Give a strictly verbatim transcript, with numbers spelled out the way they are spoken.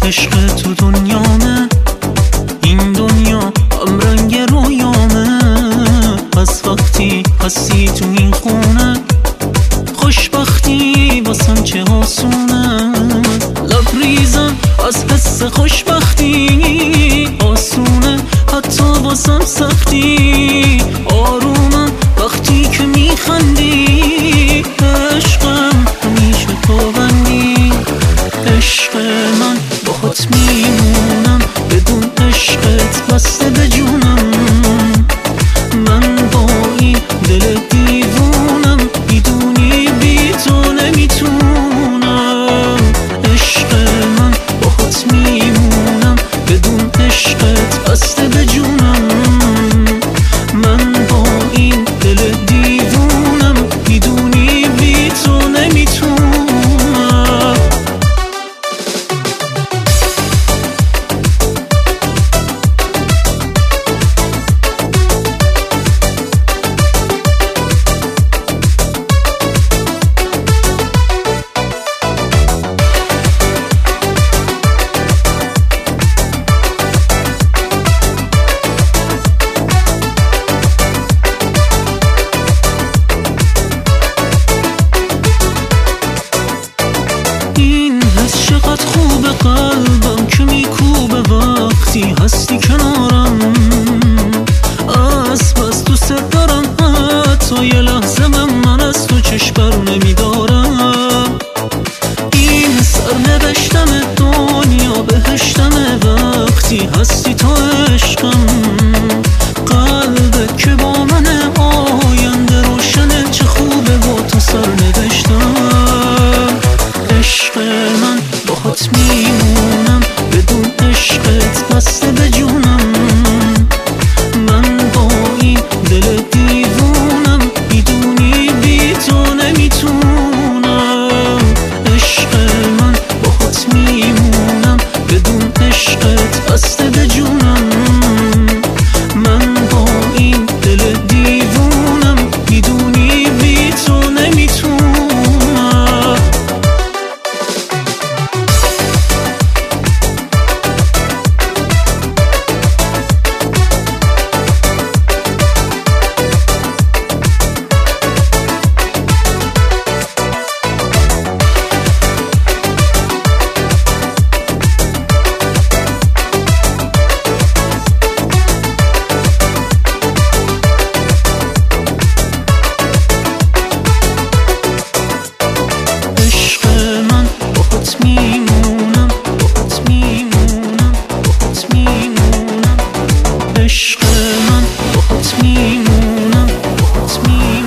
عشق تو دنیامه، این دنیا هم رنگ رویامه. از وقتی هستی تو این خونه، خوشبختی واسم چه آسونه. لبریزم از حس خوشبختی، آسونه حتی واسم سختی. آرومم وقتی که میخندی، عشقم همیشه تو بندی. عشق من باهات میمونم، بدون عشقت بسته به جونم. من با این دل دیوونم، میدونی بی تو نمیتونم. عشق من باهات میمونم، بدون عشقت بسته به جونم. من با این دل دیوونم، میدونی بی تو نمیتونم. چقدر خوبه قلبم که میکوبه وقتی هستی کنارم. از بس دوست دارم، حتی یه لحظه من, من از تو چشم برو نمیدارم. این سرنوشتم دنیا بهشتمه، وقتی هستی تو عشقم. قلبت که با منه، آینده روشنه، چه خوبه با تو سرنوشتم. عشق من باهات میمونم، بدون عشقت بسته به جونم. من با این دل دیوونم، میدونی بی تو نمیتونم. عشق من باهات میمونم، بدون عشقت بسته به جونم. من با این دل دیوونم، میدونی بی تو نمیتونم. میمونم باهات میمونم باهات میمونم. عشق من باهات میمونم باهات میمونم.